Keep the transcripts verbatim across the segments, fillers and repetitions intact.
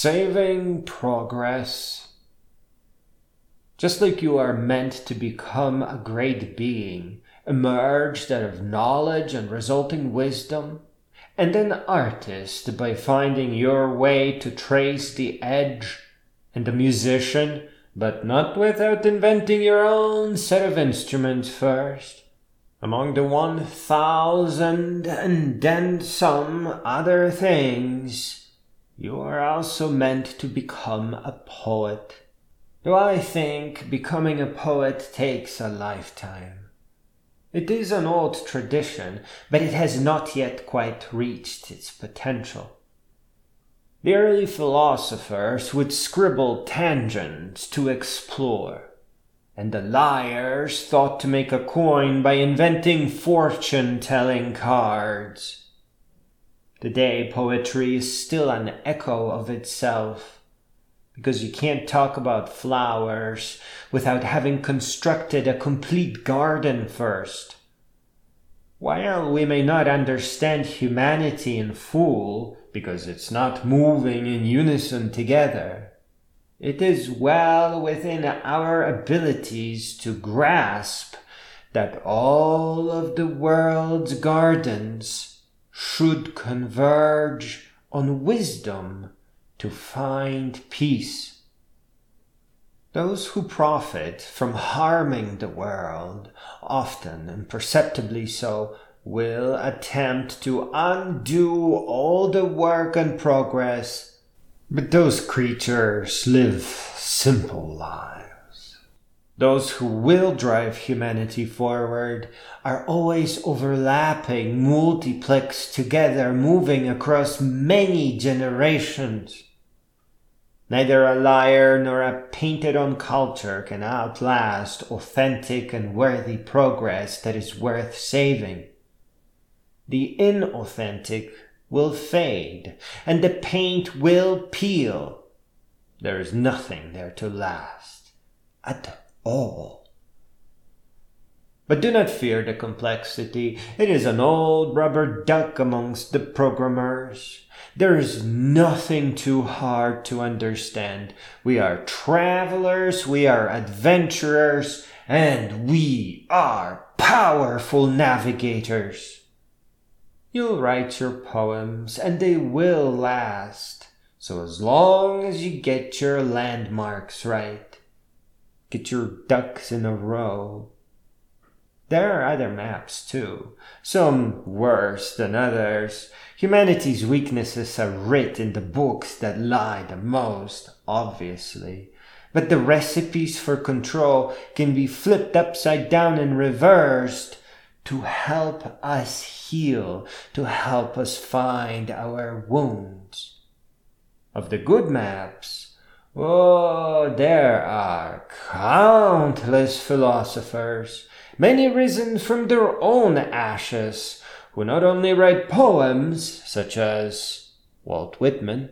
Saving progress. Just like you are meant to become a great being, emerged out of knowledge and resulting wisdom, and an artist by finding your way to trace the edge, and a musician, but not without inventing your own set of instruments first, among the one thousand and then some other things, you are also meant to become a poet. Though I think becoming a poet takes a lifetime. It is an old tradition, but it has not yet quite reached its potential. The early philosophers would scribble tangents to explore, and the liars thought to make a coin by inventing fortune-telling cards. Today, poetry is still an echo of itself, because you can't talk about flowers without having constructed a complete garden first. While we may not understand humanity in full, because it's not moving in unison together, it is well within our abilities to grasp that all of the world's gardens should converge on wisdom to find peace. Those who profit from harming the world, often and perceptibly so, will attempt to undo all the work and progress, but those creatures live simple lives. Those who will drive humanity forward are always overlapping, multiplexed together, moving across many generations. Neither a liar nor a painted-on culture can outlast authentic and worthy progress that is worth saving. The inauthentic will fade, and the paint will peel. There is nothing there to last at all. But do not fear the complexity. It is an old rubber duck amongst the programmers. There is nothing too hard to understand. We are travelers, we are adventurers, and we are powerful navigators. You'll write your poems, and they will last. So as long as you get your landmarks right, get your ducks in a row. There are other maps too, some worse than others. Humanity's weaknesses are writ in the books that lie the most, obviously. But the recipes for control can be flipped upside down and reversed to help us heal, to help us find our wounds. Of the good maps, oh, there are countless philosophers, many risen from their own ashes, who not only write poems, such as Walt Whitman,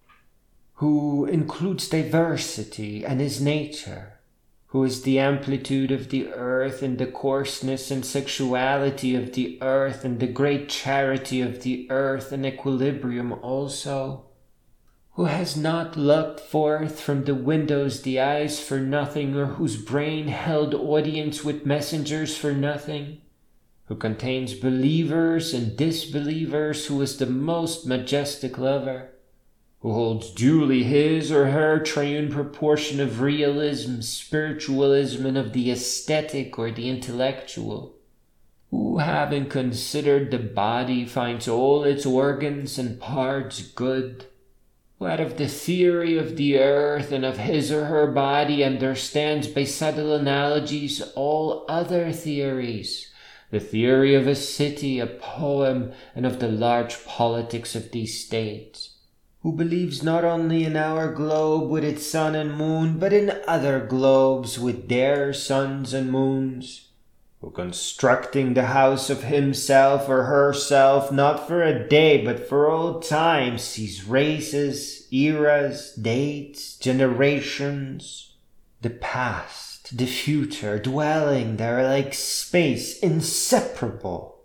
who includes diversity and his nature, who is the amplitude of the earth and the coarseness and sexuality of the earth and the great charity of the earth and equilibrium also, who has not looked forth from the windows the eyes for nothing, or whose brain held audience with messengers for nothing, who contains believers and disbelievers, who is the most majestic lover, who holds duly his or her triune proportion of realism, spiritualism, and of the aesthetic or the intellectual, who, having considered the body, finds all its organs and parts good, who out of the theory of the earth and of his or her body understands by subtle analogies all other theories, the theory of a city, a poem, and of the large politics of these states, who believes not only in our globe with its sun and moon, but in other globes with their suns and moons, who constructing the house of himself or herself, not for a day, but for all time, sees races, eras, dates, generations, the past, the future, dwelling there like space, inseparable,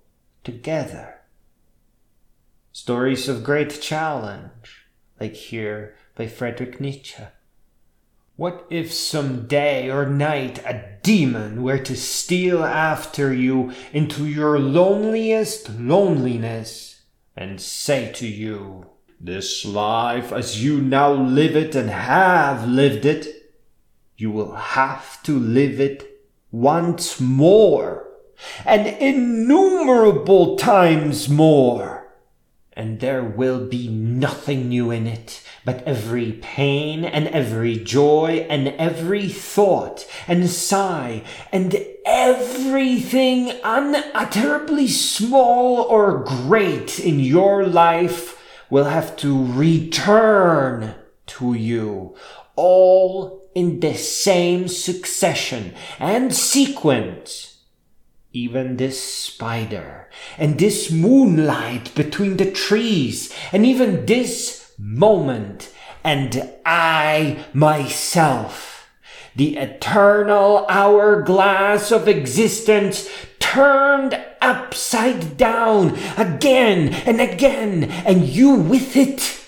together. Stories of great challenge, like here, by Friedrich Nietzsche. What if some day or night a demon were to steal after you into your loneliest loneliness and say to you, "This life as you now live it and have lived it, you will have to live it once more, and innumerable times more, and there will be nothing new in it, but every pain and every joy and every thought and sigh and everything unutterably small or great in your life will have to return to you, all in the same succession and sequence. Even this spider, and this moonlight between the trees, and even this moment, and I myself, the eternal hourglass of existence turned upside down again and again, and you with it,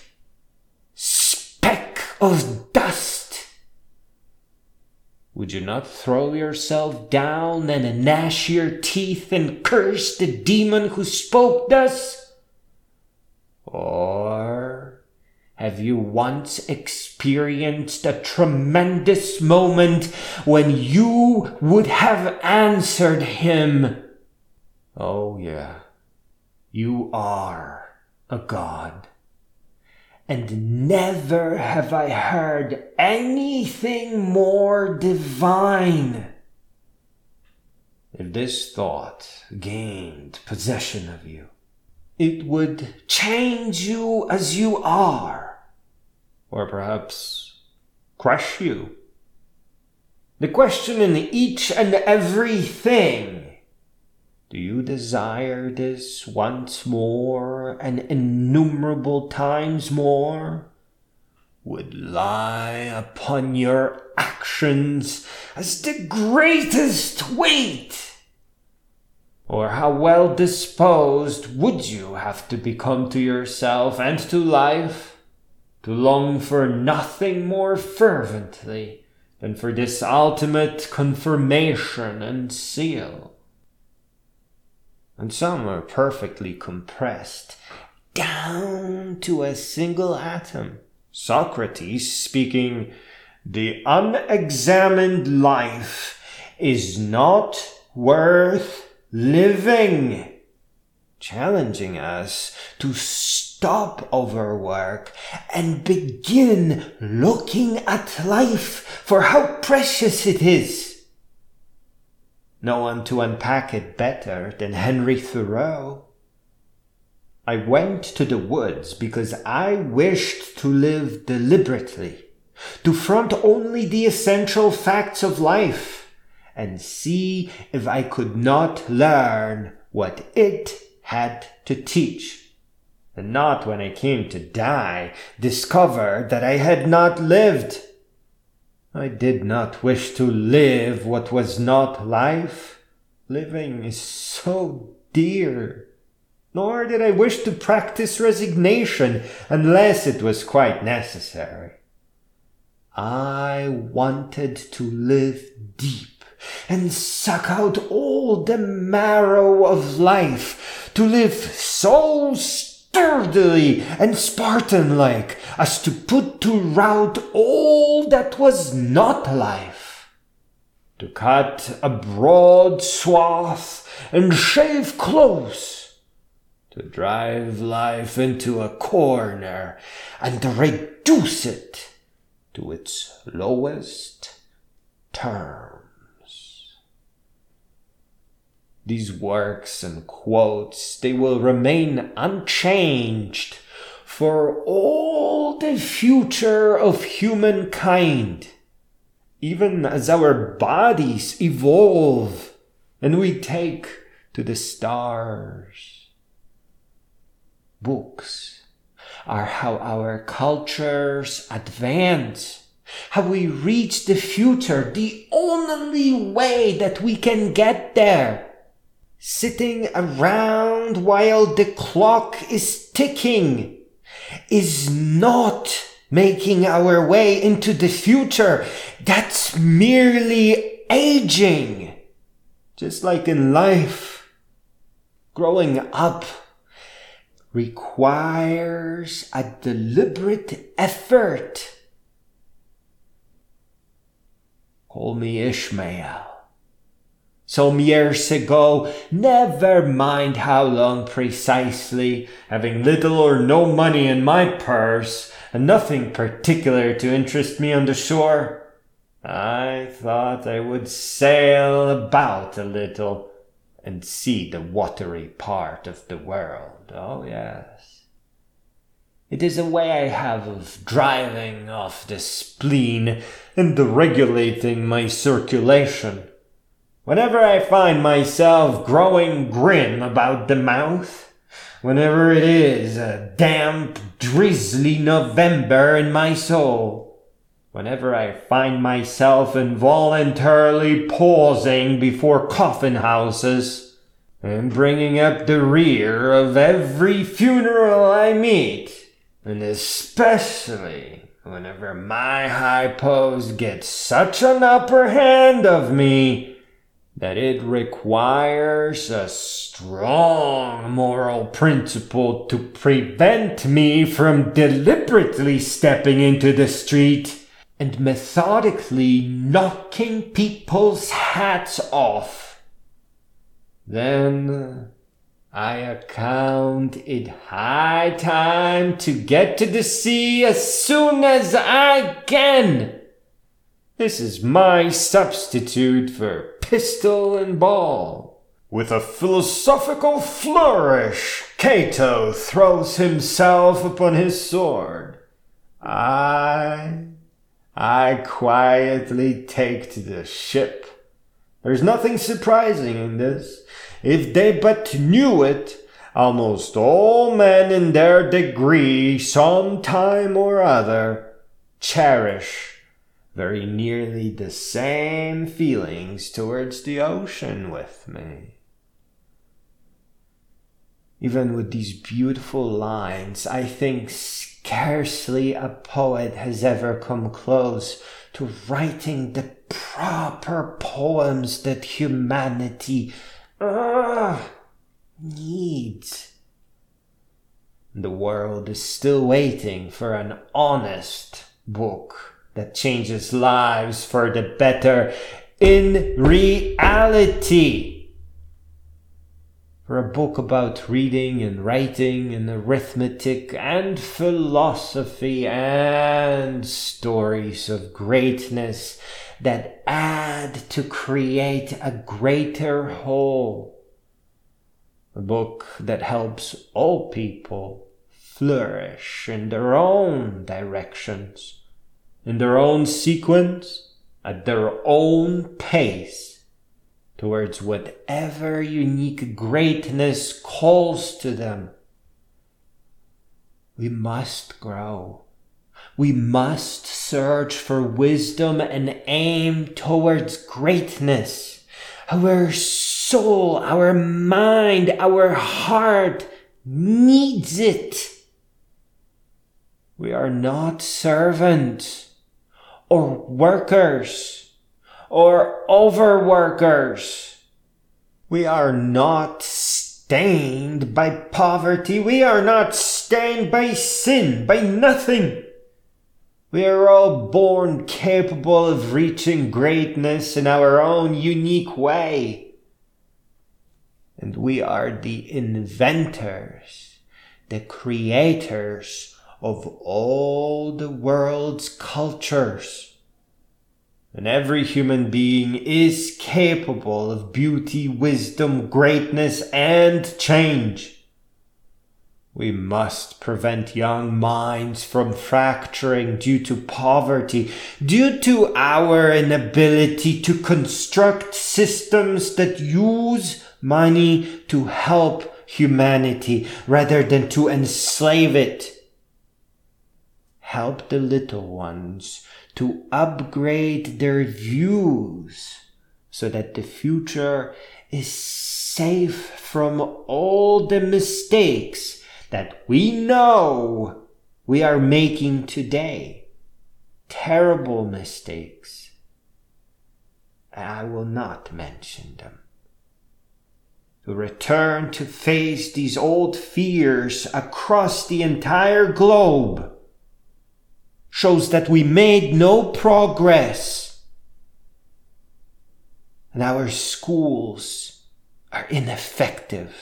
speck of dust. Would you not throw yourself down and gnash your teeth and curse the demon who spoke thus? Or have you once experienced a tremendous moment when you would have answered him, "Oh yeah, you are a god"? And never have I heard anything more divine. If this thought gained possession of you, it would change you as you are, or perhaps crush you. The question in each and every thing, do you desire this once more and innumerable times more, would lie upon your actions as the greatest weight? Or how well disposed would you have to become to yourself and to life, to long for nothing more fervently than for this ultimate confirmation and seal? And some are perfectly compressed down to a single atom. Socrates speaking, "The unexamined life is not worth living," challenging us to stop overwork and begin looking at life for how precious it is. No one to unpack it better than Henry Thoreau. I went to the woods because I wished to live deliberately, to front only the essential facts of life, and see if I could not learn what it had to teach, and not when I came to die discover that I had not lived. I did not wish to live what was not life. Living is so dear. Nor did I wish to practice resignation unless it was quite necessary. I wanted to live deep and suck out all the marrow of life, to live so sturdily and Spartan-like as to put to rout all that was not life, to cut a broad swath and shave close, to drive life into a corner and reduce it to its lowest terms. These works and quotes, they will remain unchanged for all the future of humankind, even as our bodies evolve and we take to the stars. Books are how our cultures advance, how we reach the future, the only way that we can get there. Sitting around while the clock is ticking is not making our way into the future. That's merely aging. Just like in life, growing up requires a deliberate effort. Call me Ishmael. Some years ago, never mind how long precisely, having little or no money in my purse, and nothing particular to interest me on the shore, I thought I would sail about a little and see the watery part of the world. Oh, yes. It is a way I have of driving off the spleen and regulating my circulation. Whenever I find myself growing grim about the mouth, whenever it is a damp, drizzly November in my soul, whenever I find myself involuntarily pausing before coffin houses and bringing up the rear of every funeral I meet, and especially whenever my high pose gets such an upper hand of me that it requires a strong moral principle to prevent me from deliberately stepping into the street and methodically knocking people's hats off, then I account it high time to get to the sea as soon as I can. This is my substitute for pistol and ball. With a philosophical flourish, Cato throws himself upon his sword. I, I quietly take to the ship. There's nothing surprising in this. If they but knew it, almost all men in their degree, some time or other, cherish very nearly the same feelings towards the ocean with me. Even with these beautiful lines, I think scarcely a poet has ever come close to writing the proper poems that humanity uh, needs. The world is still waiting for an honest book that changes lives for the better in reality. For a book about reading and writing and arithmetic and philosophy and stories of greatness that add to create a greater whole. A book that helps all people flourish in their own directions, in their own sequence, at their own pace, towards whatever unique greatness calls to them. We must grow. We must search for wisdom and aim towards greatness. Our soul, our mind, our heart needs it. We are not servants or workers, or overworkers. We are not stained by poverty. We are not stained by sin, by nothing. We are all born capable of reaching greatness in our own unique way. And we are the inventors, the creators of all the world's cultures. And every human being is capable of beauty, wisdom, greatness, and change. We must prevent young minds from fracturing due to poverty, due to our inability to construct systems that use money to help humanity rather than to enslave it. Help the little ones to upgrade their views so that the future is safe from all the mistakes that we know we are making today. Terrible mistakes. And I will not mention them. To return to face these old fears across the entire globe shows that we made no progress. And our schools are ineffective.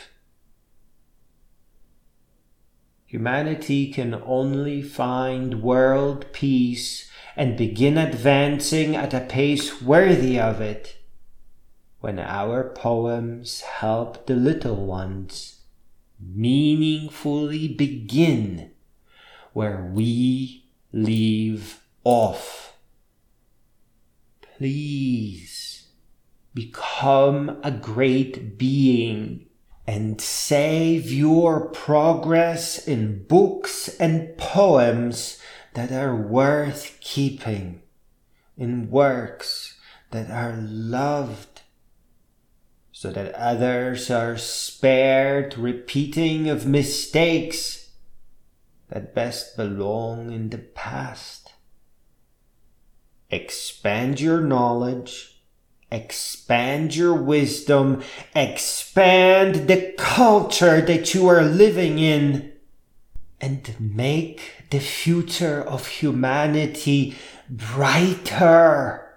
Humanity can only find world peace and begin advancing at a pace worthy of it when our poems help the little ones meaningfully begin where we leave off. Please become a great being and save your progress in books and poems that are worth keeping, in works that are loved, so that others are spared repeating of mistakes that best belong in the past. Expand your knowledge, expand your wisdom, expand the culture that you are living in, and make the future of humanity brighter.